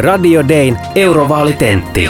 Radio Dayn Eurovaalitentti.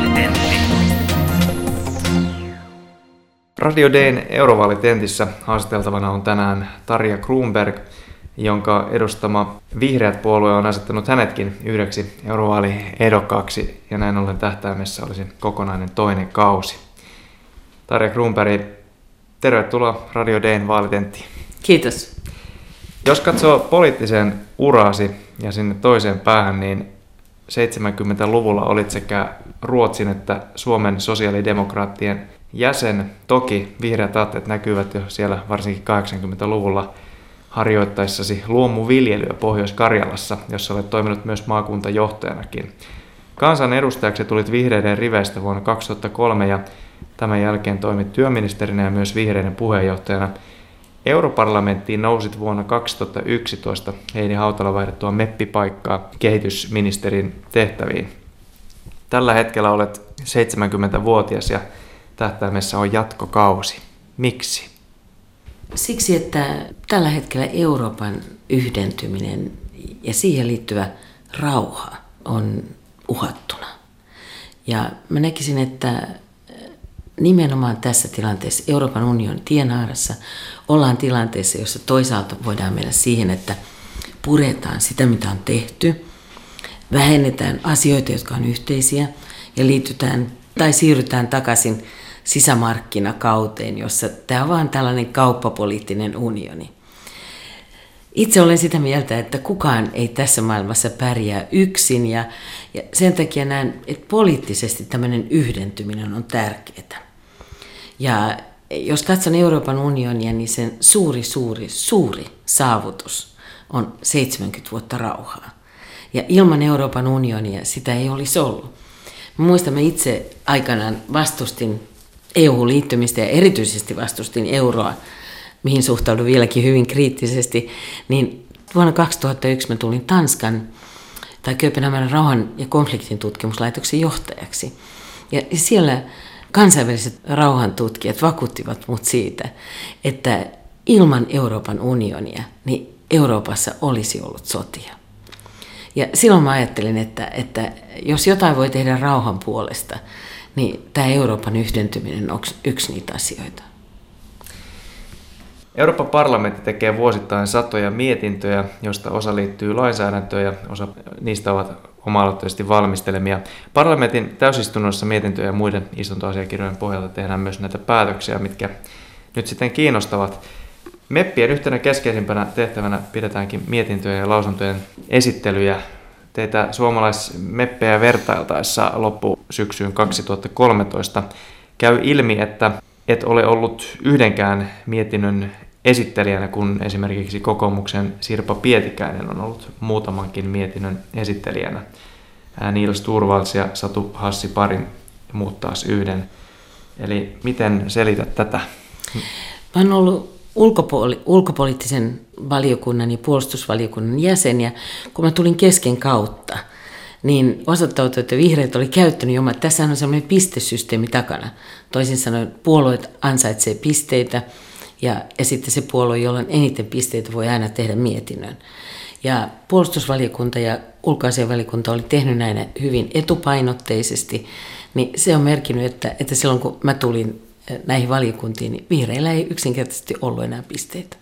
Radio Dayn Eurovaalitentissä haastateltavana on tänään Tarja Kronberg, jonka edustama Vihreät puolue on asettanut hänetkin yhdeksi eurovaaliehdokkaaksi, ja näin ollen tähtäimessä olisi kokonainen toinen kausi. Tarja Kronberg, tervetuloa Radio Dayn vaalitenttiin. Kiitos. Jos katsoo poliittisen uraasi ja sinne toiseen päähän, niin 70-luvulla olit sekä Ruotsin että Suomen sosiaalidemokraattien jäsen. Toki vihreät aatteet näkyvät jo siellä varsinkin 80-luvulla harjoittaessasi luomuviljelyä Pohjois-Karjalassa, jossa olet toiminut myös maakuntajohtajanakin. Kansanedustajaksi tulit vihreiden riveistä vuonna 2003 ja tämän jälkeen toimit työministerinä ja myös vihreiden puheenjohtajana. Europarlamenttiin nousit vuonna 2011 Heidi Hautala vaihdettua meppipaikkaa kehitysministerin tehtäviin. Tällä hetkellä olet 70-vuotias ja tähtäimessä on jatkokausi. Miksi? Siksi, että tällä hetkellä Euroopan yhdentyminen ja siihen liittyvä rauha on uhattuna. Ja mä näkisin, että nimenomaan tässä tilanteessa Euroopan unionin tienhaarassa ollaan tilanteessa, jossa toisaalta voidaan mennä siihen, että puretaan sitä, mitä on tehty, vähennetään asioita, jotka on yhteisiä ja liitytään tai siirrytään takaisin sisämarkkinakauteen, jossa tämä on vaan tällainen kauppapoliittinen unioni. Itse olen sitä mieltä, että kukaan ei tässä maailmassa pärjää yksin ja sen takia näen, että poliittisesti tämmöinen yhdentyminen on tärkeää. Ja jos katson Euroopan unionia, niin sen suuri saavutus on 70 vuotta rauhaa. Ja ilman Euroopan unionia sitä ei olisi ollut. Muistan, mä itse aikanaan vastustin EU-liittymistä ja erityisesti vastustin euroa, mihin suhtaudun vieläkin hyvin kriittisesti, niin vuonna 2001 mä tulin Tanskan tai Kööpenhaminan rauhan ja konfliktin tutkimuslaitoksen johtajaksi. Ja siellä kansainväliset rauhantutkijat vakuuttivat mut siitä, että ilman Euroopan unionia niin Euroopassa olisi ollut sotia. Ja silloin mä ajattelin, että jos jotain voi tehdä rauhan puolesta, niin tämä Euroopan yhdentyminen on yksi niitä asioita. Euroopan parlamentti tekee vuosittain satoja mietintöjä, joista osa liittyy lainsäädäntöön ja osa niistä ovat oma-aloitteisesti valmistelemia. Parlamentin täysistunnossa mietintöjä ja muiden istuntoasiakirjojen pohjalta tehdään myös näitä päätöksiä, mitkä nyt sitten kiinnostavat. Meppien yhtenä keskeisimpänä tehtävänä pidetäänkin mietintöjen ja lausuntojen esittelyjä. Teitä suomalaismeppejä vertailtaessa loppusyksyyn 2013 käy ilmi, että et ole ollut yhdenkään mietinnön esittelijänä, kun esimerkiksi kokoomuksen Sirpa Pietikäinen on ollut muutamankin mietinnön esittelijänä. Niels Torvalds ja Satu Hassi parin, muut taas yhden. Eli miten selität tätä? Mä oon ollut ulkopoliittisen valiokunnan ja puolustusvaliokunnan jäsen, ja kun mä tulin kesken kautta, niin osoittautui, että vihreät oli käyttänyt jo, tässä on sellainen pistesysteemi takana. Toisin sanoen puolueet ansaitsee pisteitä, ja sitten se puolue, jolla on eniten pisteitä, voi aina tehdä mietinnön. Ja puolustusvaliokunta ja ulkoasiainvaliokunta oli tehnyt näin hyvin etupainotteisesti, niin se on merkinnyt, että silloin kun mä tulin näihin valiokuntiin, niin vihreillä ei yksinkertaisesti ollut enää pisteitä.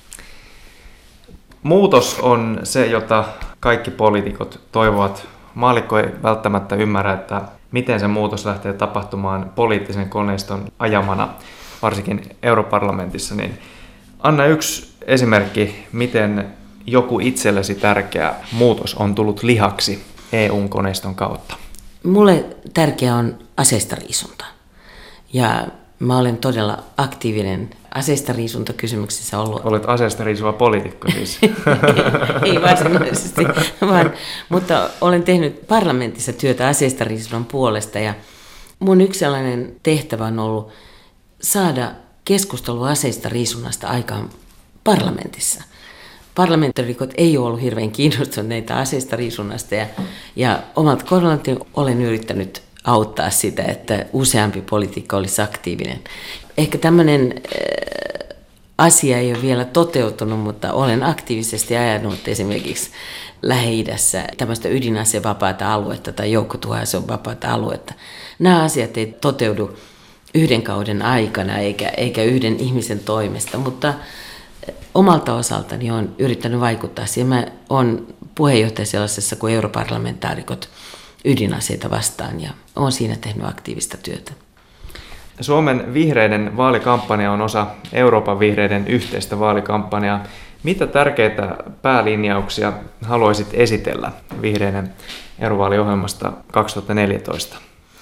Muutos on se, jota kaikki poliitikot toivovat. Maallikko ei välttämättä ymmärrä, että miten se muutos lähtee tapahtumaan poliittisen koneiston ajamana, varsinkin europarlamentissa. Niin anna yksi esimerkki, miten joku itsellesi tärkeä muutos on tullut lihaksi EU-koneiston kautta. Mulle tärkeä on aseistariisunta. Ja mä olen todella aktiivinen aseistariisuntakysymyksissä ollut. Olet aseistariisuva poliitikko siis. ei varsinaisesti, mutta olen tehnyt parlamentissa työtä aseistariisunnan puolesta. Ja mun yksi sellainen tehtävä on ollut saada keskustelua aseistariisunnasta aikaan parlamentissa. Parlamentaarikot ei ole ollut hirveän kiinnostuneita aseistariisunnasta ja omalta kohdallani olen yrittänyt auttaa sitä, että useampi poliitikko olisi aktiivinen. Ehkä tämmöinen asia ei ole vielä toteutunut, mutta olen aktiivisesti ajanut esimerkiksi Lähi-idässä tämmöistä ydinasevapaata aluetta tai joukkotuhoasevapaata aluetta. Nämä asiat ei toteudu yhden kauden aikana eikä yhden ihmisen toimesta, mutta omalta osaltani olen yrittänyt vaikuttaa siihen. Mä olen puheenjohtaja sellaisessa kuin europarlamentaarikot ydinaseita vastaan ja olen siinä tehnyt aktiivista työtä. Suomen vihreiden vaalikampanja on osa Euroopan vihreiden yhteistä vaalikampanjaa. Mitä tärkeitä päälinjauksia haluaisit esitellä vihreiden eurovaaliohjelmasta 2014?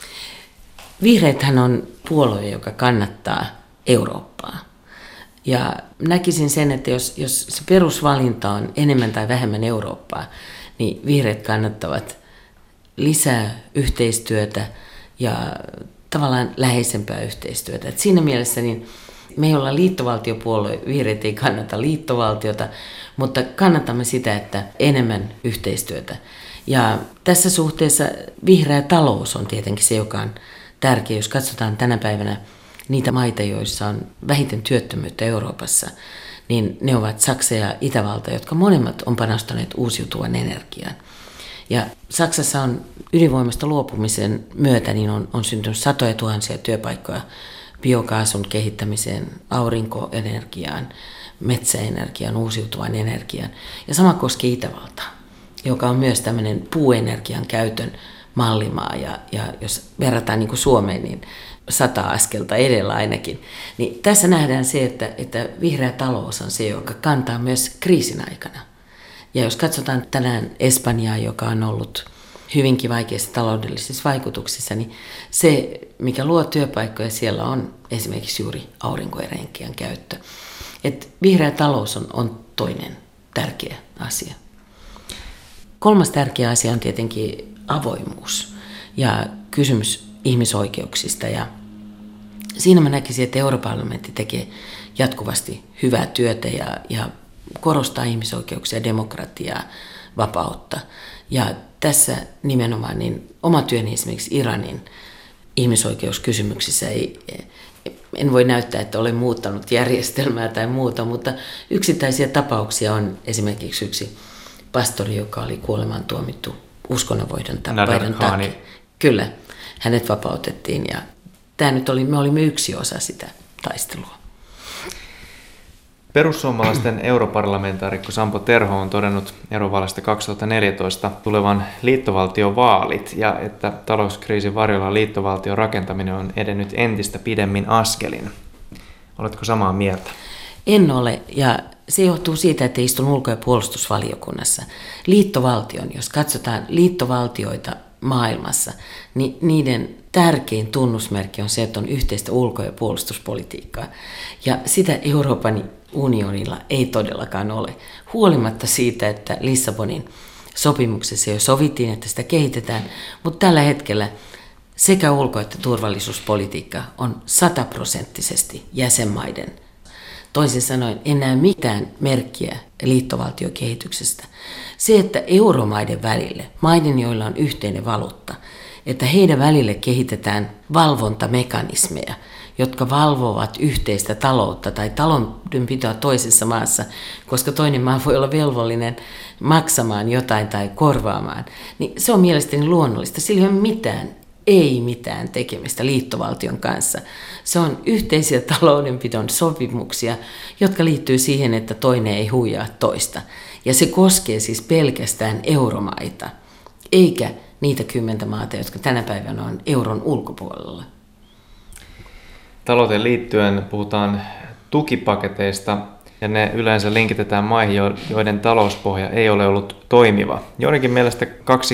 Vihreäthän on puolue, joka kannattaa Eurooppaa. Ja näkisin sen, että jos se perusvalinta on enemmän tai vähemmän Eurooppaa, niin vihreät kannattavat lisää yhteistyötä ja tavallaan läheisempää yhteistyötä. Et siinä mielessä niin me ei olla liittovaltiopuolue, vihreät ei kannata liittovaltiota, mutta kannatamme sitä, että enemmän yhteistyötä. Ja tässä suhteessa vihreä talous on tietenkin se, joka on tärkeä. Jos katsotaan tänä päivänä niitä maita, joissa on vähiten työttömyyttä Euroopassa, niin ne ovat Saksa ja Itävalta, jotka molemmat on panostaneet uusiutuvan energiaan. Ja Saksassa on ydinvoimasta luopumisen myötä niin on syntynyt satoja tuhansia työpaikkoja biokaasun kehittämiseen, aurinkoenergiaan, metsäenergiaan, uusiutuvan energiaan. Ja sama koskee Itävaltaa, joka on myös tämmöinen puuenergian käytön mallimaa. Ja jos verrataan niin kuin Suomeen, niin 100 askelta edellä ainakin. Niin tässä nähdään se, että vihreä talous on se, joka kantaa myös kriisin aikana. Ja jos katsotaan tänään Espanjaa, joka on ollut hyvinkin vaikeissa taloudellisissa vaikutuksissa, niin se, mikä luo työpaikkoja siellä on esimerkiksi juuri aurinkoenergian käyttö. Et vihreä talous on toinen tärkeä asia. Kolmas tärkeä asia on tietenkin avoimuus ja kysymys ihmisoikeuksista. Ja siinä mä näkisin, että Europarlamentti tekee jatkuvasti hyvää työtä ja korostaa ihmisoikeuksia, demokratiaa, vapautta. Ja tässä nimenomaan niin oma työni esimerkiksi Iranin ihmisoikeuskysymyksissä en voi näyttää, että olen muuttanut järjestelmää tai muuta, mutta yksittäisiä tapauksia on esimerkiksi yksi pastori, joka oli kuolemaan tuomittu uskonnonvaihdon takia. Kyllä, hänet vapautettiin ja me olimme yksi osa sitä taistelua. Perussuomalaisten europarlamentaarikko Sampo Terho on todennut eurovaalista 2014 tulevan liittovaltiovaalit ja että talouskriisin varjolla liittovaltion rakentaminen on edennyt entistä pidemmin askelin. Oletko samaa mieltä? En ole, ja se johtuu siitä, että istun ulko- ja puolustusvaliokunnassa. Liittovaltion, jos katsotaan liittovaltioita maailmassa, niin niiden tärkein tunnusmerkki on se, että on yhteistä ulko- ja puolustuspolitiikkaa. Ja sitä Euroopan unionilla ei todellakaan ole. Huolimatta siitä, että Lissabonin sopimuksessa jo sovittiin, että sitä kehitetään, mutta tällä hetkellä sekä ulko- että turvallisuuspolitiikka on 100% jäsenmaiden. Toisin sanoen en näe mitään merkkiä liittovaltiokehityksestä. Se, että euromaiden välille, maiden joilla on yhteinen valuutta, että heidän välille kehitetään valvontamekanismeja, jotka valvovat yhteistä taloutta tai taloudenpitoa toisessa maassa, koska toinen maa voi olla velvollinen maksamaan jotain tai korvaamaan, niin se on mielestäni luonnollista. Sillä ei mitään tekemistä liittovaltion kanssa. Se on yhteisiä taloudenpidon sopimuksia, jotka liittyy siihen, että toinen ei huijaa toista. Ja se koskee siis pelkästään euromaita, eikä niitä 10 maata, jotka tänä päivänä on euron ulkopuolella. Talouteen liittyen puhutaan tukipaketeista ja ne yleensä linkitetään maihin, joiden talouspohja ei ole ollut toimiva. Joidenkin mielestä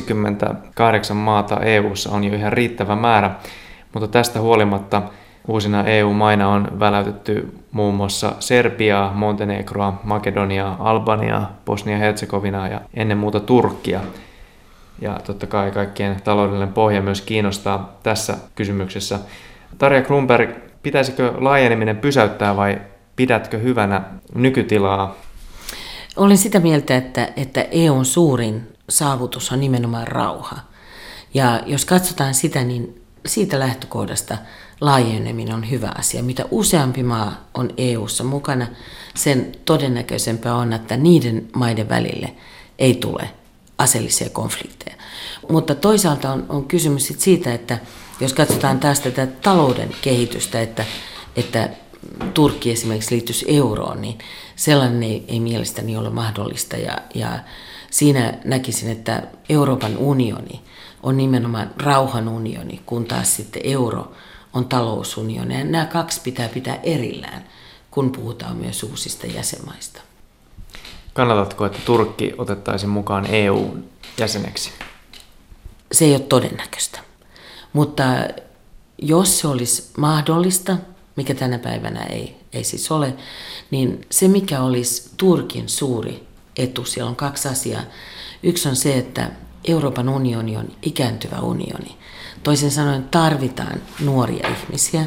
28 maata EU:ssa on jo ihan riittävä määrä, mutta tästä huolimatta uusina EU-maina on väläytetty muun muassa Serbiaa, Montenegroa, Makedoniaa, Albaniaa, Bosnia-Herzegovinaa ja ennen muuta Turkkia. Ja totta kai kaikkien taloudellinen pohja myös kiinnostaa tässä kysymyksessä. Tarja Kronberg, pitäisikö laajeneminen pysäyttää vai pidätkö hyvänä nykytilaa? Olen sitä mieltä, että EUn suurin saavutus on nimenomaan rauha. Ja jos katsotaan sitä, niin siitä lähtökohdasta laajeneminen on hyvä asia. Mitä useampi maa on EU:ssa mukana, sen todennäköisempää on, että niiden maiden välille ei tule aseellisia konflikteja. Mutta toisaalta on kysymys siitä, että jos katsotaan taas tätä talouden kehitystä, että Turkki esimerkiksi liittyisi euroon, niin sellainen ei mielestäni ole mahdollista. Ja siinä näkisin, että Euroopan unioni on nimenomaan rauhan unioni, kun taas sitten euro on talousunioni. Ja nämä kaksi pitää erillään, kun puhutaan myös uusista jäsenmaista. Kannatatko, että Turkki otettaisiin mukaan EU-jäseneksi? Se ei ole todennäköistä. Mutta jos se olisi mahdollista, mikä tänä päivänä ei siis ole, niin se mikä olisi Turkin suuri etu, siellä on kaksi asiaa. Yksi on se, että Euroopan unioni on ikääntyvä unioni. Toisin sanoen tarvitaan nuoria ihmisiä.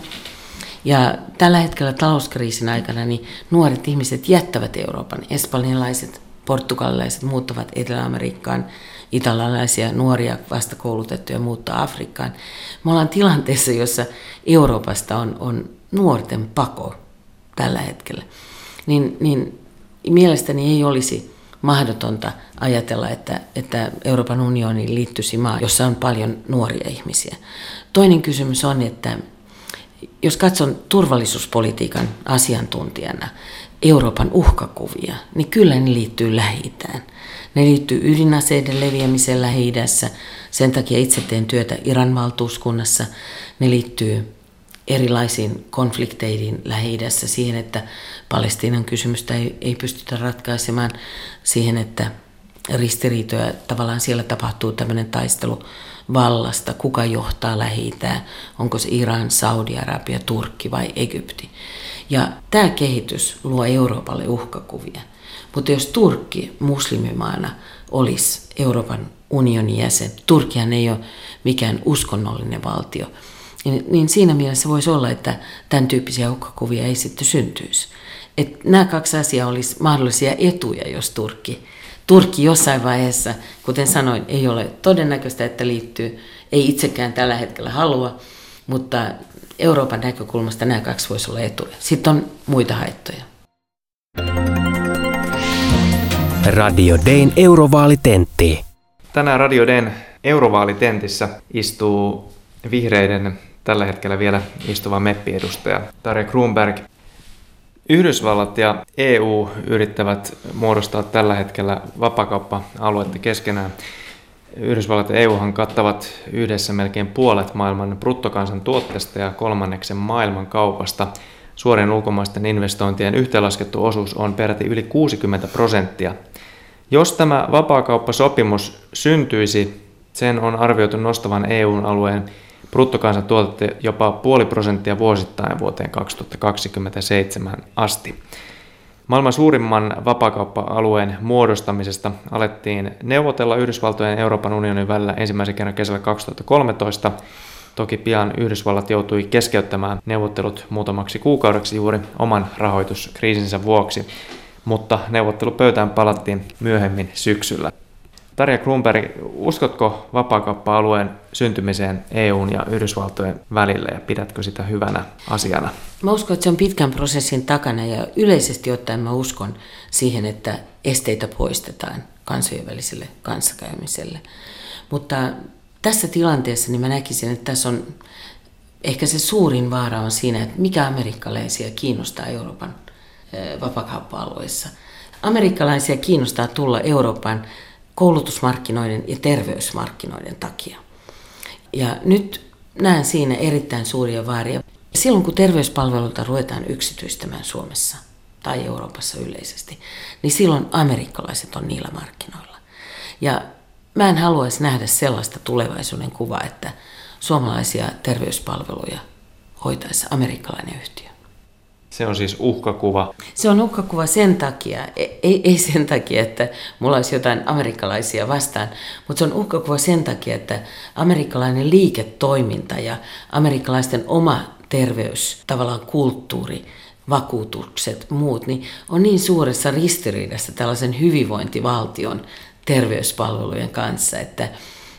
Ja tällä hetkellä talouskriisin aikana niin nuoret ihmiset jättävät Euroopan. Espanjalaiset, portugalilaiset muuttavat Etelä-Amerikkaan, italialaisia nuoria vastakoulutettuja muuttaa Afrikkaan. Me ollaan tilanteessa, jossa Euroopasta on nuorten pako tällä hetkellä. Niin mielestäni ei olisi mahdotonta ajatella, että Euroopan unioniin liittyisi maa, jossa on paljon nuoria ihmisiä. Toinen kysymys on, että jos katson turvallisuuspolitiikan asiantuntijana Euroopan uhkakuvia, niin kyllä ne liittyy Lähi-itään. Ne liittyy ydinaseiden leviämiseen Lähi-idässä. Sen takia itse teen työtä Iran valtuuskunnassa. Ne liittyy erilaisiin konflikteihin Lähi-idässä, siihen, että Palestiinan kysymystä ei pystytä ratkaisemaan, siihen, että ristiriitoja tavallaan siellä tapahtuu tämmöinen taistelu vallasta, kuka johtaa Lähi-itää, onko se Iran, Saudi-Arabia, Turkki vai Egypti. Ja tämä kehitys luo Euroopalle uhkakuvia. Mutta jos Turkki muslimimaana olisi Euroopan unionin jäsen, Turkkihan ei ole mikään uskonnollinen valtio, niin siinä mielessä voisi olla, että tämän tyyppisiä uhkakuvia ei sitten syntyisi. Että nämä kaksi asiaa olisi mahdollisia etuja, jos Turkki jossain vaiheessa, kuten sanoin, ei ole todennäköistä, että liittyy, ei itsekään tällä hetkellä halua, mutta Euroopan näkökulmasta nämä kaksi voisi olla etuja. Sitten on muita haittoja. Radio Dayn eurovaalitentti. Tänään Radio Dayn eurovaalitentissä istuu vihreiden tällä hetkellä vielä istuva meppiedustaja Tarja Kronberg. Yhdysvallat ja EU yrittävät muodostaa tällä hetkellä vapaakauppa-aluetta keskenään. Yhdysvallat ja EUhan kattavat yhdessä melkein puolet maailman bruttokansantuotteesta ja kolmanneksen maailman kaupasta. Suorien ulkomaisten investointien yhteenlaskettu osuus on peräti yli 60%. Jos tämä vapaakauppasopimus syntyisi, sen on arvioitu nostavan EUn-alueen bruttokansantuotetta jopa 0,5% vuosittain vuoteen 2027 asti. Maailman suurimman vapaakauppa-alueen muodostamisesta alettiin neuvotella Yhdysvaltojen ja Euroopan unionin välillä ensimmäisen kerran kesällä 2013. Toki pian Yhdysvallat joutui keskeyttämään neuvottelut muutamaksi kuukaudeksi juuri oman rahoituskriisinsä vuoksi, mutta neuvottelupöytään palattiin myöhemmin syksyllä. Tarja Kronberg, uskotko vapaakauppa-alueen syntymiseen EUn ja Yhdysvaltojen välillä ja pidätkö sitä hyvänä asiana? Mä uskon, että se on pitkän prosessin takana ja yleisesti ottaen mä uskon siihen, että esteitä poistetaan kansojen väliselle kanssakäymiselle. Mutta tässä tilanteessa niin mä näkisin, että tässä on ehkä se suurin vaara on siinä, että mikä amerikkalaisia kiinnostaa Euroopan vapaakauppa-alueessa. Amerikkalaisia kiinnostaa tulla Euroopan koulutusmarkkinoiden ja terveysmarkkinoiden takia. Ja nyt näen siinä erittäin suuria vaaria. Silloin kun terveyspalveluita ruvetaan yksityistämään Suomessa tai Euroopassa yleisesti, niin silloin amerikkalaiset on niillä markkinoilla. Ja mä en haluaisi nähdä sellaista tulevaisuuden kuvaa, että suomalaisia terveyspalveluja hoitaisi amerikkalainen yhtiö. Se on siis uhkakuva. Se on uhkakuva sen takia, ei sen takia, että mulla olisi jotain amerikkalaisia vastaan, mutta se on uhkakuva sen takia, että amerikkalainen liiketoiminta ja amerikkalaisten oma terveys, tavallaan kulttuuri, vakuutukset, muut, niin on niin suuressa ristiriidassa tällaisen hyvinvointivaltion terveyspalvelujen kanssa, että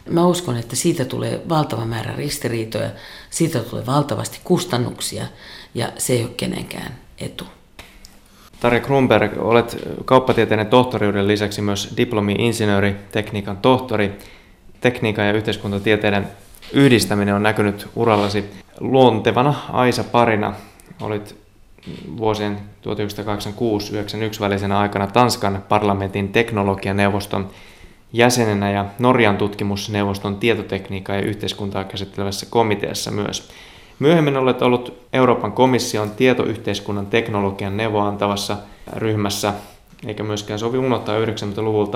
Mä uskon, että siitä tulee valtava määrä ristiriitoja, siitä tulee valtavasti kustannuksia ja se ei ole kenenkään etu. Tarja Kronberg, olet kauppatieteiden tohtoriuden lisäksi myös diplomi-insinööri, tekniikan tohtori. Tekniikan ja yhteiskuntatieteiden yhdistäminen on näkynyt urallasi luontevana aisaparina. Olit vuosien 1986-1991 välisenä aikana Tanskan parlamentin teknologianeuvoston jäsenenä ja Norjan tutkimusneuvoston tietotekniikkaa ja yhteiskuntaa käsittelevässä komiteassa myös. Myöhemmin olet ollut Euroopan komission tietoyhteiskunnan teknologian neuvoantavassa ryhmässä, eikä myöskään sovi unohtaa 90-luvulta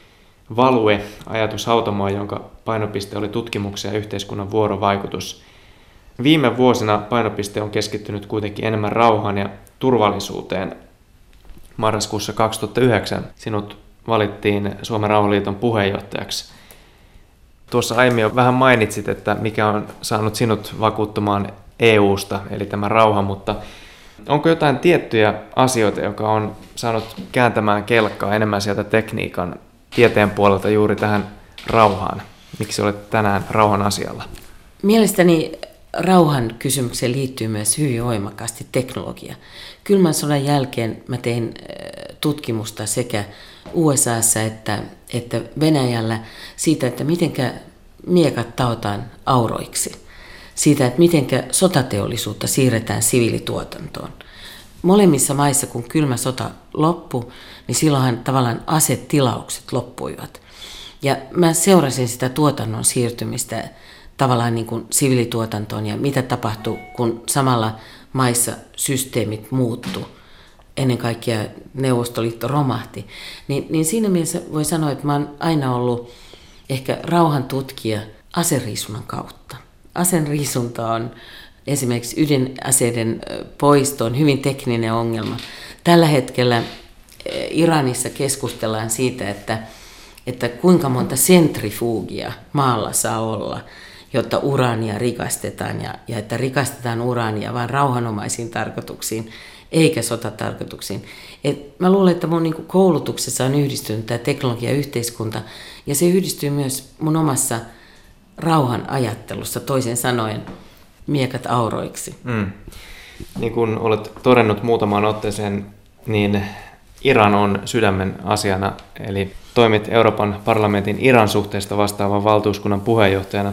Value-ajatushautomoa, jonka painopiste oli tutkimuksia ja yhteiskunnan vuorovaikutus. Viime vuosina painopiste on keskittynyt kuitenkin enemmän rauhaan ja turvallisuuteen. Marraskuussa 2009 sinut valittiin Suomen Rauhanliiton puheenjohtajaksi. Tuossa aiemmin jo vähän mainitsit, että mikä on saanut sinut vakuuttumaan EUsta, eli tämä rauha, mutta onko jotain tiettyjä asioita, joka on saanut kääntämään kelkkaa enemmän sieltä tekniikan tieteen puolelta juuri tähän rauhaan? Miksi olet tänään rauhan asialla? Mielestäni rauhan kysymykseen liittyy myös hyvin voimakkaasti teknologia. Kylmän sodan jälkeen mä tein tutkimusta sekä USAssa että Venäjällä siitä, että mitenkä miekat taotaan auroiksi. Siitä, että mitenkä sotateollisuutta siirretään siviilituotantoon. Molemmissa maissa, kun kylmä sota loppui, niin silloinhan tavallaan asetilaukset loppuivat. Ja mä seurasin sitä tuotannon siirtymistä tavallaan niin kuin siviilituotantoon ja mitä tapahtui, kun samalla maissa systeemit muuttu. Ennen kaikkea Neuvostoliitto romahti. Niin siinä mielessä voi sanoa, että mä oon aina ollut ehkä rauhantutkija aseriisunnan kautta. Aseriisunta on esimerkiksi ydinaseiden poisto on hyvin tekninen ongelma. Tällä hetkellä Iranissa keskustellaan siitä, että kuinka monta sentrifuugia maalla saa olla, jotta uraania rikastetaan ja että rikastetaan uraania vain rauhanomaisiin tarkoituksiin eikä sotatarkoituksiin. Mä luulen, että mun niinku koulutuksessa on yhdistynyt tämä teknologia ja yhteiskunta ja se yhdistyy myös mun omassa rauhan ajattelussa, toisin sanoen miekat auroiksi. Niin kuin olet todennut muutamaan otteeseen, niin Iran on sydämen asiana, eli toimit Euroopan parlamentin Iran suhteesta vastaavan valtuuskunnan puheenjohtajana.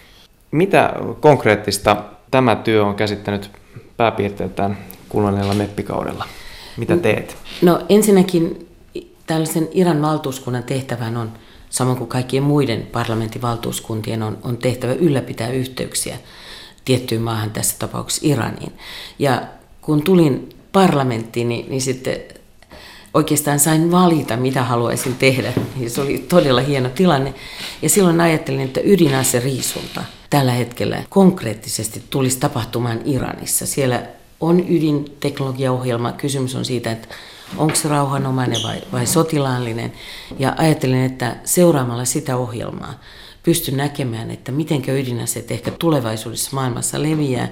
Mitä konkreettista tämä työ on käsittänyt pääpiirteiltään kuluneella meppikaudella? Mitä teet? No ensinnäkin tällaisen Iran valtuuskunnan tehtävän on, samoin kuin kaikkien muiden parlamentin valtuuskuntien, on tehtävä ylläpitää yhteyksiä tiettyyn maahan, tässä tapauksessa Iraniin. Ja kun tulin parlamenttiin, niin sitten oikeastaan sain valita, mitä haluaisin tehdä. Ja se oli todella hieno tilanne. Ja silloin ajattelin, että ydinaseriisunta tällä hetkellä konkreettisesti tulisi tapahtumaan Iranissa. Siellä on ydinteknologiaohjelma. Kysymys on siitä, että onko se rauhanomainen vai sotilaallinen. Ja ajattelin, että seuraamalla sitä ohjelmaa pystyn näkemään, että mitenkä ydinaseet ehkä tulevaisuudessa maailmassa leviää,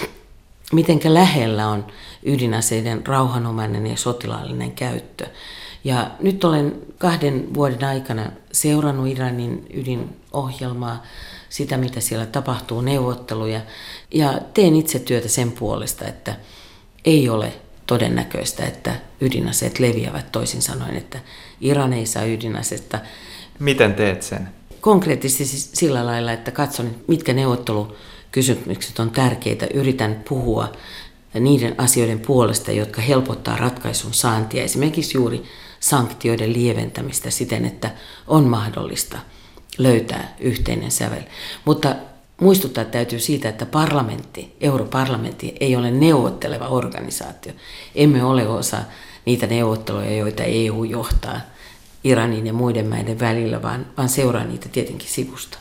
mitenkä lähellä on ydinaseiden rauhanomainen ja sotilaallinen käyttö. Ja nyt olen 2 vuoden aikana seurannut Iranin ydinohjelmaa, sitä mitä siellä tapahtuu, neuvotteluja, ja teen itse työtä sen puolesta, että ei ole todennäköistä, että ydinaseet leviävät, toisin sanoen, että Iran ei saa ydinasetta. Miten teet sen? Konkreettisesti sillä lailla, että katson, mitkä neuvottelukysymykset on tärkeitä, yritän puhua niiden asioiden puolesta, jotka helpottaa ratkaisun saantia, esimerkiksi juuri sanktioiden lieventämistä siten, että on mahdollista löytää yhteinen sävel. Mutta muistuttaa täytyy siitä, että europarlamentti ei ole neuvotteleva organisaatio. Emme ole osa niitä neuvotteluja, joita EU johtaa Iranin ja muiden maiden välillä, vaan seuraa niitä tietenkin sivusta.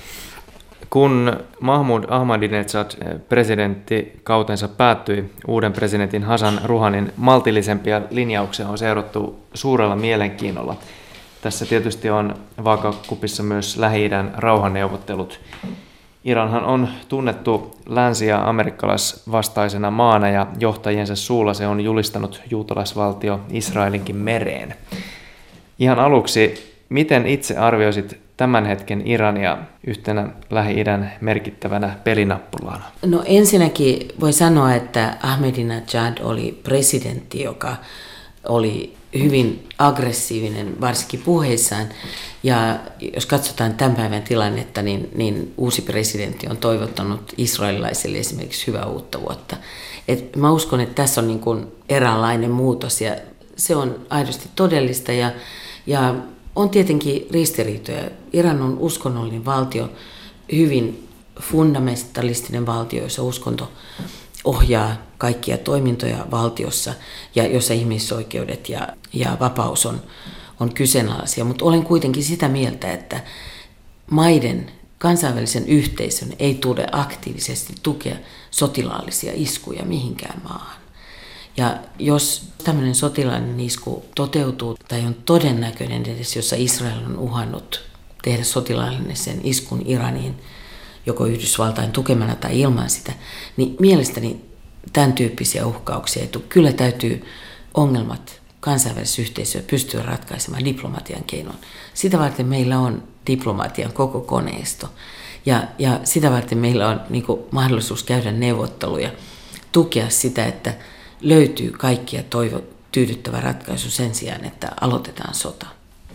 Kun Mahmoud Ahmadinejad presidenttikautensa päättyi, uuden presidentin Hassan Rouhanin maltillisempia linjauksia on seurattu suurella mielenkiinnolla. Tässä tietysti on vaakakupissa myös Lähi-idän rauhanneuvottelut. Iranhan on tunnettu länsi- ja amerikkalaisvastaisena maana ja johtajiensa suulla se on julistanut juutalaisvaltio Israelinkin mereen. Ihan aluksi, miten itse arvioisit tämän hetken Irania yhtenä Lähi-idän merkittävänä pelinappulana? No ensinnäkin voi sanoa, että Ahmadinejad oli presidentti, joka oli hyvin aggressiivinen, varsinkin puheissaan. Ja jos katsotaan tämän päivän tilannetta, niin uusi presidentti on toivottanut israelilaisille esimerkiksi hyvää uutta vuotta. Mä uskon, että tässä on niin kuin eräänlainen muutos ja se on aidosti todellista ja on tietenkin ristiriitoja. Iran on uskonnollinen valtio, hyvin fundamentalistinen valtio, jossa uskonto ohjaa kaikkia toimintoja valtiossa ja jossa ihmisoikeudet ja vapaus on kyseenalaisia. Mutta olen kuitenkin sitä mieltä, että maiden kansainvälisen yhteisön ei tule aktiivisesti tukea sotilaallisia iskuja mihinkään maahan. Ja jos tämmöinen sotilaallinen isku toteutuu tai on todennäköinen edes, jossa Israel on uhannut tehdä sotilaallisen iskun Iraniin, joko Yhdysvaltain tukemana tai ilman sitä, niin mielestäni tämän tyyppisiä uhkauksia ei tule. Kyllä täytyy ongelmat kansainvälisessä yhteisössä pystyä ratkaisemaan diplomatian keinoin. Sitä varten meillä on diplomatian koko koneisto ja sitä varten meillä on niin kuin mahdollisuus käydä neuvotteluja, tukea sitä, että löytyy kaikkia tyydyttävä ratkaisu sen sijaan, että aloitetaan sota.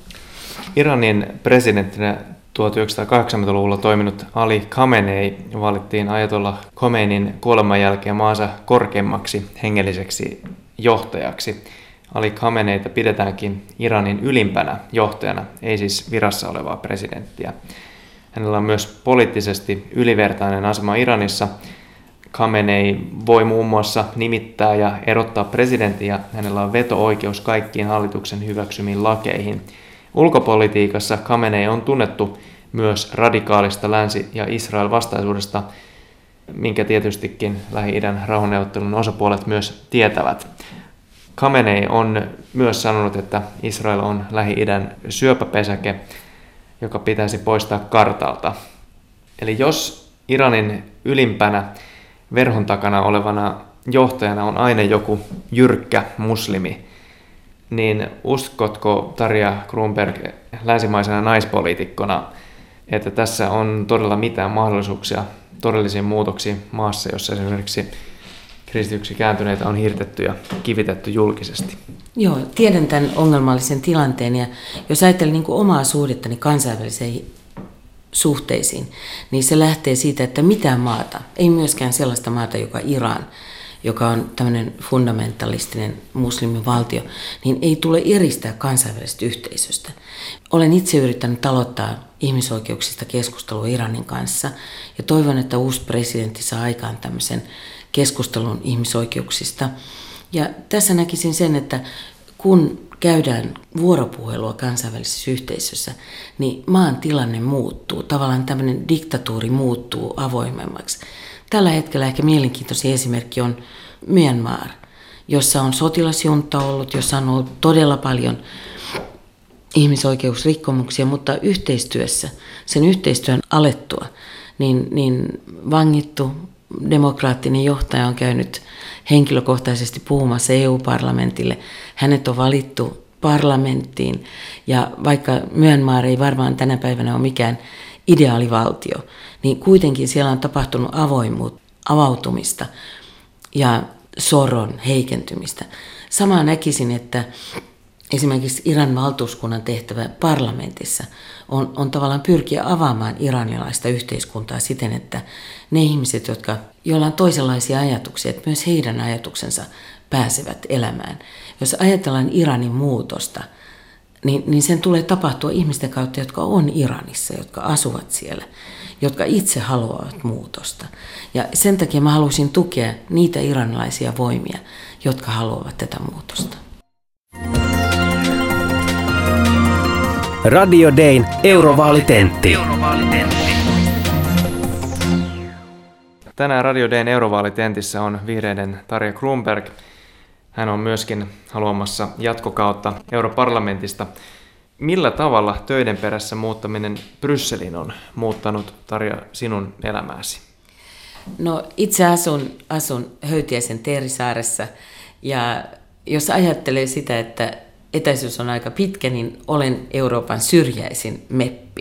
Iranin presidenttinä 1980-luvulla toiminut Ali Khamenei valittiin Ayatollah Khomeinin kuoleman jälkeen maansa korkeimmaksi hengelliseksi johtajaksi. Ali Khameneita pidetäänkin Iranin ylimpänä johtajana, ei siis virassa olevaa presidenttiä. Hänellä on myös poliittisesti ylivertainen asema Iranissa. Khamenei voi muun muassa nimittää ja erottaa presidentin ja hänellä on veto-oikeus kaikkiin hallituksen hyväksymiin lakeihin. Ulkopolitiikassa Khamenei on tunnettu myös radikaalista länsi- ja Israel-vastaisuudesta, minkä tietystikin Lähi-idän rauhanneuvottelun osapuolet myös tietävät. Khamenei on myös sanonut, että Israel on Lähi-idän syöpäpesäke, joka pitäisi poistaa kartalta. Eli jos Iranin ylimpänä verhon takana olevana johtajana on aina joku jyrkkä muslimi, niin uskotko Tarja Kronberg länsimaisena naispoliitikkona, että tässä on todella mitään mahdollisuuksia todellisiin muutoksiin maassa, jossa esimerkiksi kristityksi kääntyneitä on hirtetty ja kivitetty julkisesti? Joo, tiedän tämän ongelmallisen tilanteen ja jos ajattelen niin kuin omaa suhdettani kansainvälisiin suhteisiin, niin se lähtee siitä, että mitään maata, ei myöskään sellaista maata, joka Iran, joka on tämmöinen fundamentalistinen muslimivaltio, niin ei tule eristää kansainvälisestä yhteisöstä. Olen itse yrittänyt aloittaa ihmisoikeuksista keskustelua Iranin kanssa ja toivon, että uusi presidentti saa aikaan tämmöisen keskustelun ihmisoikeuksista. Ja tässä näkisin sen, että kun käydään vuoropuhelua kansainvälisessä yhteisössä, niin maan tilanne muuttuu. Tavallaan tämmöinen diktatuuri muuttuu avoimemmaksi. Tällä hetkellä ehkä mielenkiintoisin esimerkki on Myanmar, jossa on sotilasjunta ollut, jossa on ollut todella paljon ihmisoikeusrikkomuksia, mutta yhteistyössä, sen yhteistyön alettua, niin vangittu demokraattinen johtaja on käynyt henkilökohtaisesti puhumassa EU-parlamentille. Hänet on valittu parlamenttiin ja vaikka Myanmar ei varmaan tänä päivänä ole mikään ideaalivaltio, niin kuitenkin siellä on tapahtunut avautumista ja sorron heikentymistä. Samaa näkisin, että esimerkiksi Iran valtuuskunnan tehtävä parlamentissa on tavallaan pyrkiä avaamaan iranilaista yhteiskuntaa siten, että ne ihmiset, joilla on toisenlaisia ajatuksia, että myös heidän ajatuksensa pääsevät elämään. Jos ajatellaan Iranin muutosta, niin sen tulee tapahtua ihmisten kautta, jotka on Iranissa, jotka asuvat siellä, jotka itse haluavat muutosta. Ja sen takia mä haluaisin tukea niitä iranilaisia voimia, jotka haluavat tätä muutosta. Radio Dayn Eurovaalitentti. Tänään Radio Dayn Eurovaalitentissä on vihreiden Tarja Kronberg. Hän on myöskin haluamassa jatkokautta Europarlamentista. Millä tavalla töiden perässä muuttaminen Brysseliin on muuttanut, Tarja, sinun elämääsi? No itse asun Höytiäisen Teerisaaressa ja jos ajattelee sitä, että etäisyys on aika pitkä, niin olen Euroopan syrjäisin meppi.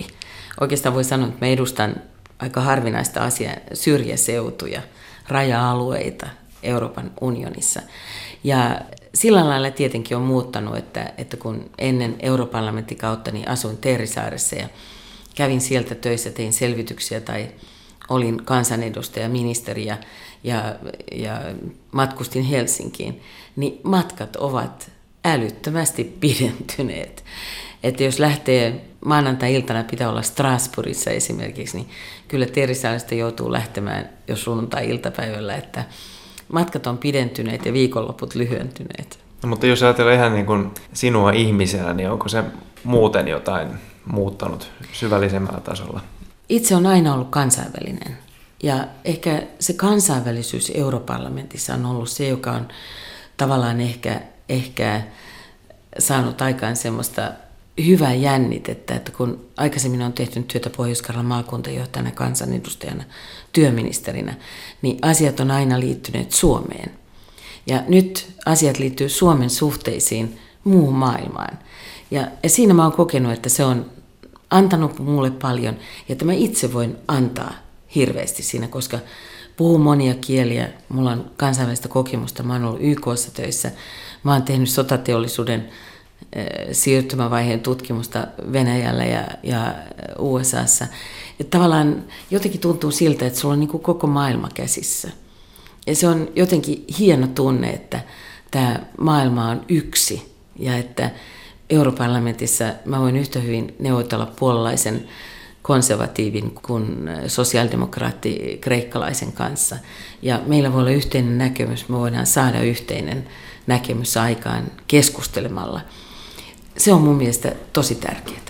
Oikeastaan voi sanoa, että mä edustan aika harvinaista asiaa, syrjäseutuja, raja-alueita Euroopan unionissa. Ja sillä lailla tietenkin on muuttanut, että kun ennen europarlamenttikautta niin asuin Teerisaaressa ja kävin sieltä töissä, tein selvityksiä tai olin kansanedustaja, ministeri ja matkustin Helsinkiin, niin matkat ovat älyttömästi pidentyneet. Että jos lähtee maanantai-iltana, pitää olla Strasbourgissa esimerkiksi, niin kyllä Teerisaaresta joutuu lähtemään jo sunnuntai-iltapäivällä, että matkat on pidentyneet ja viikonloput lyhentyneet. No, mutta jos ajatellaan ihan niin kuin sinua ihmisenä, niin onko se muuten jotain muuttanut syvällisemmällä tasolla? Itse on aina ollut kansainvälinen. Ja ehkä se kansainvälisyys europarlamentissa on ollut se, joka on tavallaan ehkä saanut aikaan semmoista hyvää jännitettä, että kun aikaisemmin on tehty työtä Pohjois-Karjalan maakuntajohtajana, kansanedustajana, työministerinä, niin asiat on aina liittyneet Suomeen. Ja nyt asiat liittyy Suomen suhteisiin muuhun maailmaan. Ja siinä mä oon kokenut, että se on antanut mulle paljon, ja että mä itse voin antaa hirveästi siinä, koska puhun monia kieliä, mulla on kansainvälistä kokemusta, mä oon ollut YK:ssa töissä, mä oon tehnyt sotateollisuuden siirtymävaiheen tutkimusta Venäjällä ja USAssa. Että tavallaan jotenkin tuntuu siltä, että sulla on niin kuin koko maailma käsissä. Ja se on jotenkin hieno tunne, että tämä maailma on yksi ja että europarlamentissa mä voin yhtä hyvin neuvotella puolalaisen konservatiivin kuin sosiaalidemokraatti kreikkalaisen kanssa. Ja meillä voi olla yhteinen näkemys, me voidaan saada yhteinen näkemys aikaan keskustelemalla. Se on mun mielestä tosi tärkeää.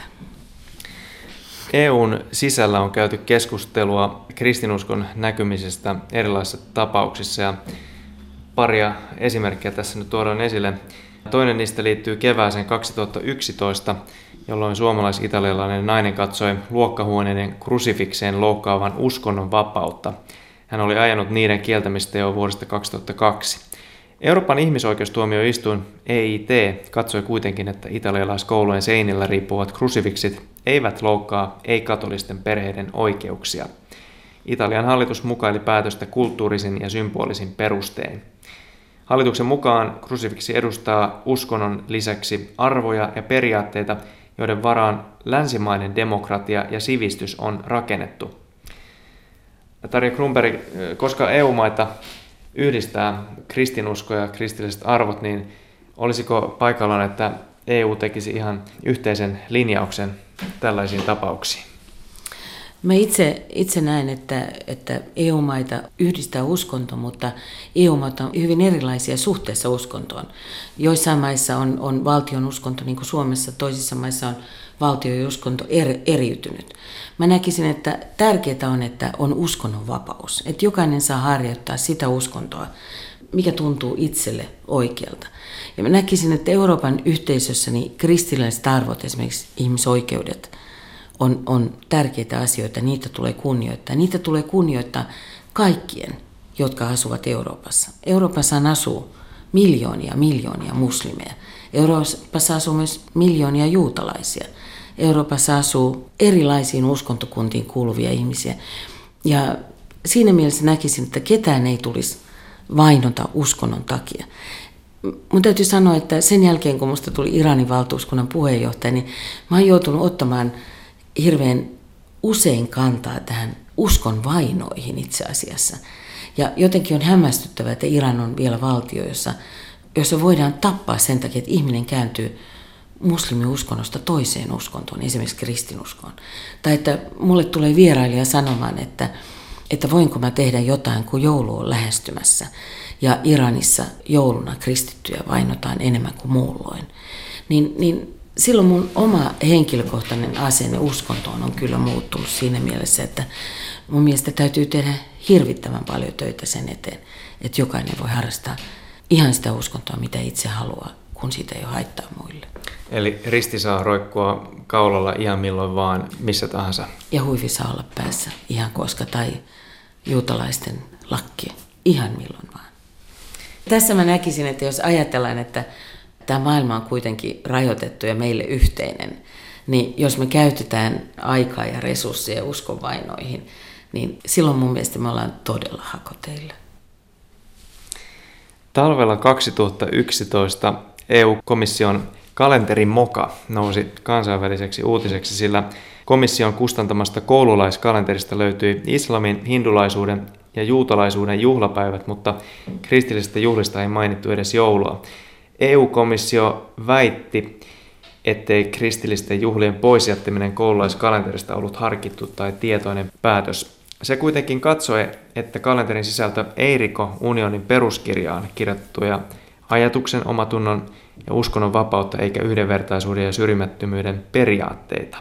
EUn sisällä on käyty keskustelua kristinuskon näkymisestä erilaisissa tapauksissa ja paria esimerkkiä tässä nyt tuodaan esille. Toinen niistä liittyy kevääseen 2011, jolloin suomalais-italialainen nainen katsoi luokkahuoneiden krusifikseen loukkaavan uskonnon vapautta. Hän oli ajanut niiden kieltämistä jo vuodesta 2002. Euroopan ihmisoikeustuomioistuin EIT katsoi kuitenkin, että italialaiskoulujen seinillä riippuvat krusifiksit eivät loukkaa ei-katolisten perheiden oikeuksia. Italian hallitus mukaili päätöstä kulttuurisin ja symbolisin perustein. Hallituksen mukaan krusifiksi edustaa uskonnon lisäksi arvoja ja periaatteita, joiden varaan länsimainen demokratia ja sivistys on rakennettu. Tarja Kronberg, koska EU-maita yhdistää kristinusko ja kristilliset arvot, niin olisiko paikallaan, että EU tekisi ihan yhteisen linjauksen tällaisiin tapauksiin? Mä itse näen, että EU-maita yhdistää uskonto, mutta EU-maat on hyvin erilaisia suhteessa uskontoon. Joissain maissa on valtion uskonto, niin kuin Suomessa, toisissa maissa on valtio ja uskonto eriytynyt. Mä näkisin, että tärkeää on, että on uskonnonvapaus. Että jokainen saa harjoittaa sitä uskontoa, mikä tuntuu itselle oikealta. Ja mä näkisin, että Euroopan yhteisössä niin kristilliset arvot, esimerkiksi ihmisoikeudet, on tärkeitä asioita, niitä tulee kunnioittaa. Niitä tulee kunnioittaa kaikkien, jotka asuvat Euroopassa. Euroopassa asuu miljoonia muslimeja. Euroopassa asuu myös miljoonia juutalaisia. Euroopassa asuu erilaisiin uskontokuntiin kuuluvia ihmisiä. Ja siinä mielessä näkisin, että ketään ei tulisi vainota uskonnon takia. Mun täytyy sanoa, että sen jälkeen, kun musta tuli Iranin valtuuskunnan puheenjohtaja, niin mä oon joutunut ottamaan hirveän usein kantaa tähän uskon vainoihin itse asiassa. Ja jotenkin on hämmästyttävää, että Iran on vielä valtio, jossa voidaan tappaa sen takia, että ihminen kääntyy muslimiuskonnosta toiseen uskontoon, esimerkiksi kristinuskoon. Tai että mulle tulee vierailija sanomaan, että voinko mä tehdä jotain, kun joulu on lähestymässä. Ja Iranissa jouluna kristittyjä vainotaan enemmän kuin muulloin. Niin silloin mun oma henkilökohtainen asenne uskontoon on kyllä muuttunut siinä mielessä, että mun mielestä täytyy tehdä hirvittävän paljon töitä sen eteen, että jokainen voi harrastaa ihan sitä uskontoa, mitä itse haluaa, kun siitä ei ole haittaa muille. Eli risti saa roikkua kaulalla ihan milloin vaan, missä tahansa. Ja huivi saa olla päässä ihan koska, tai juutalaisten lakki ihan milloin vaan. Tässä mä näkisin, että jos ajatellaan, että tämä maailma on kuitenkin rajoitettu ja meille yhteinen, niin jos me käytetään aikaa ja resursseja uskonvainoihin, niin silloin mun mielestä me ollaan todella hakoteilla. Talvella 2011 EU-komission kalenterin moka nousi kansainväliseksi uutiseksi, sillä komission kustantamasta koululaiskalenterista löytyi islamin, hindulaisuuden ja juutalaisuuden juhlapäivät, mutta kristillisistä juhlista ei mainittu edes joulua. EU-komissio väitti, ettei kristillisten juhlien poisjättäminen koululaiskalenterista ollut harkittu tai tietoinen päätös. Se kuitenkin katsoi, että kalenterin sisältö ei riko unionin peruskirjaan kirjattuja ajatuksen, omatunnon ja uskonnon vapautta eikä yhdenvertaisuuden ja syrjimättömyyden periaatteita.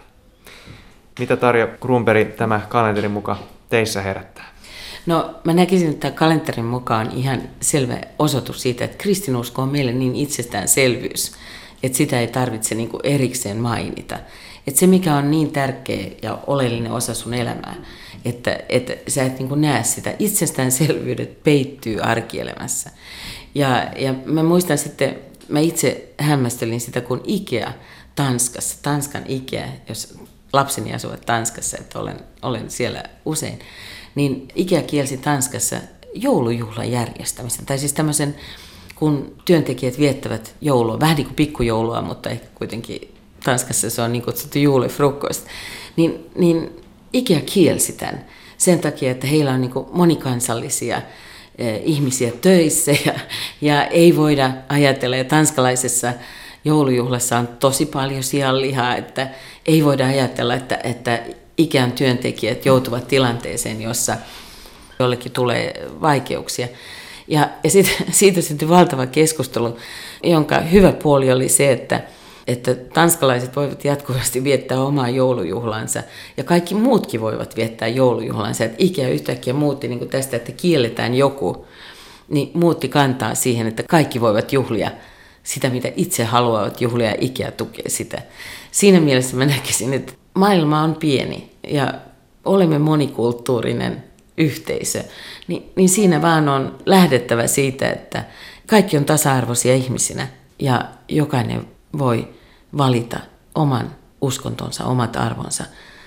Mitä Tarja Kruunberg tämä kalenterin muka teissä herättää? No mä näkisin, että kalenterin mukaan on ihan selvä osoitus siitä, että kristinusko on meille niin itsestäänselvyys, että sitä ei tarvitse niin kuin erikseen mainita. Että se, mikä on niin tärkeä ja oleellinen osa sun elämää, että sä et niin kuin näe sitä. Itsestäänselvyydet peittyy arkielämässä. Ja mä muistan sitten, mä itse hämmästelin sitä, kun IKEA Tanskassa, Tanskan IKEA, jos lapseni asuvat Tanskassa, että olen siellä usein, niin IKEA kielsi Tanskassa joulujuhlan järjestämisen. Tai siis tämmöisen, kun työntekijät viettävät joulua, vähän niin kuin pikkujoulua, mutta ehkä kuitenkin Tanskassa se on niin kutsuttu julefrukost, niin IKEA kielsi tämän sen takia, että heillä on niin kuin monikansallisia ihmisiä töissä ja ei voida ajatella, ja tanskalaisessa joulujuhlassa on tosi paljon sianlihaa, että ei voida ajatella, että Ikean työntekijät joutuvat tilanteeseen, jossa jollekin tulee vaikeuksia. Ja siitä syntyi valtava keskustelu, jonka hyvä puoli oli se, että tanskalaiset voivat jatkuvasti viettää omaa joulujuhlansa ja kaikki muutkin voivat viettää joulujuhlansa. Että IKEA yhtäkkiä muutti niin kuin tästä, että kielletään joku, niin muutti kantaa siihen, että kaikki voivat juhlia sitä, mitä itse haluavat juhlia, ja IKEA tukee sitä. Siinä mielessä mä näkisin, että maailma on pieni ja olemme monikulttuurinen yhteisö, niin siinä vaan on lähdettävä siitä, että kaikki on tasa-arvoisia ihmisinä ja jokainen voi valita oman uskontonsa, omat arvonsa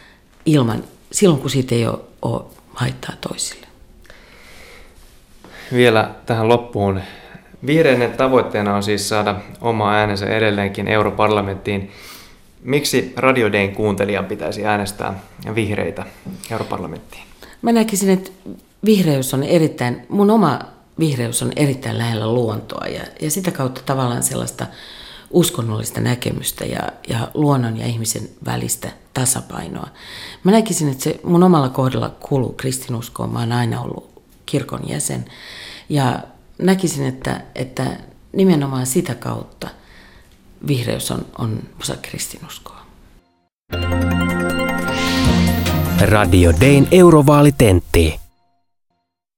silloin, kun siitä ei ole haittaa toisille. Vielä tähän loppuun. Vihreiden tavoitteena on siis saada oma äänensä edelleenkin europarlamenttiin. Miksi Radio Dayn kuuntelijan pitäisi äänestää vihreitä europarlamenttiin? Mä näkisin, että mun oma vihreys on erittäin lähellä luontoa ja sitä kautta tavallaan sellaista uskonnollista näkemystä ja luonnon ja ihmisen välistä tasapainoa. Mä näkisin, että se mun omalla kohdalla kuuluu kristinuskoon. Mä oon aina ollut kirkon jäsen ja näkisin, että nimenomaan sitä kautta vihreys on osa kristinuskoa. Radio Dayn eurovaalitenttiin.